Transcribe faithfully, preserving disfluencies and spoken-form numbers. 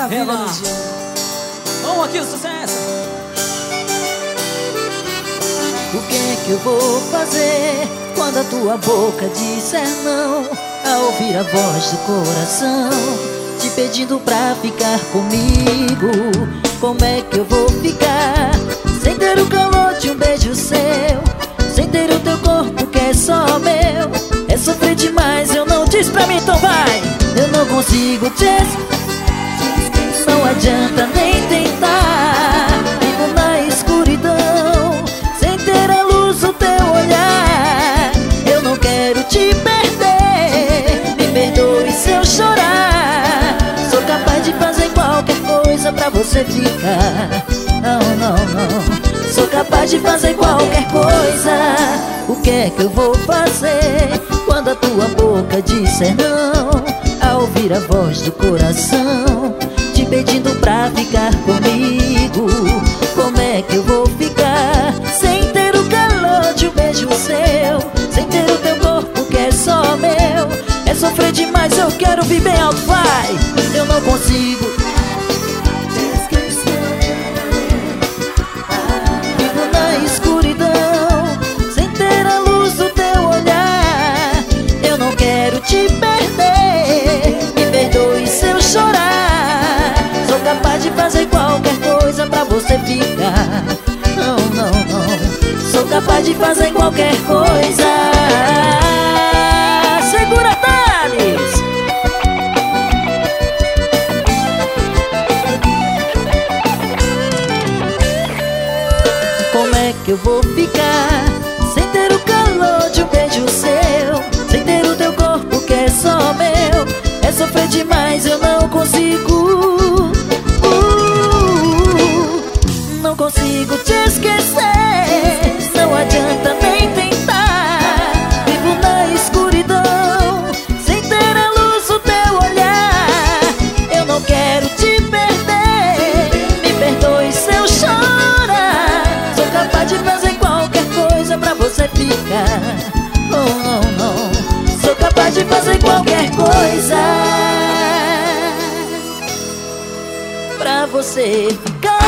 maravilha, Ela. Luciano. Vamos aqui, o sucesso. O que é que eu vou fazer quando a tua boca disser não? Ao ouvir a voz do coração te pedindo pra ficar comigo, como é que eu vou ficar sem ter o calor de um beijo seu, sem ter o teu corpo que é só meu? É sofrer demais, eu não diz pra mim, então vai. Eu não consigo te esquecer, não adianta nem tentar. Vivo na escuridão, sem ter a luz do teu olhar. Eu não quero te perder, me perdoe se eu chorar. Sou capaz de fazer qualquer coisa pra você ficar. Não, não, não. Sou capaz de fazer qualquer coisa. O que é que eu vou fazer quando a tua boca disser não? Ao ouvir a voz do coração te pedindo pra ficar comigo, como é que eu vou ficar sem ter o calor de um beijo seu, sem ter o teu corpo que é só meu? É sofrer demais, eu quero vir bem alto, vai. Eu não consigo te esquecer. Vivo na escuridão, sem ter a luz do teu olhar. Eu não quero te perder, me perdoe se eu chorar. Sou capaz de fazer qualquer coisa pra você ficar. Não, não, não. Sou capaz de fazer qualquer coisa. Segura, Thales! Como é que eu vou ficar sem ter o calor de um beijo seu, sem ter o teu corpo que é só meu? É sofrer demais, eu não consigo. uh, Não consigo te esquecer, não adianta nem tentar. Vivo na escuridão, sem ter a luz do teu olhar. Eu não quero te perder, me perdoe se eu chorar. Sou capaz de fazer qualquer coisa pra você ficar. Oh, não, não. Sou capaz de fazer qualquer coisa pra você ficar.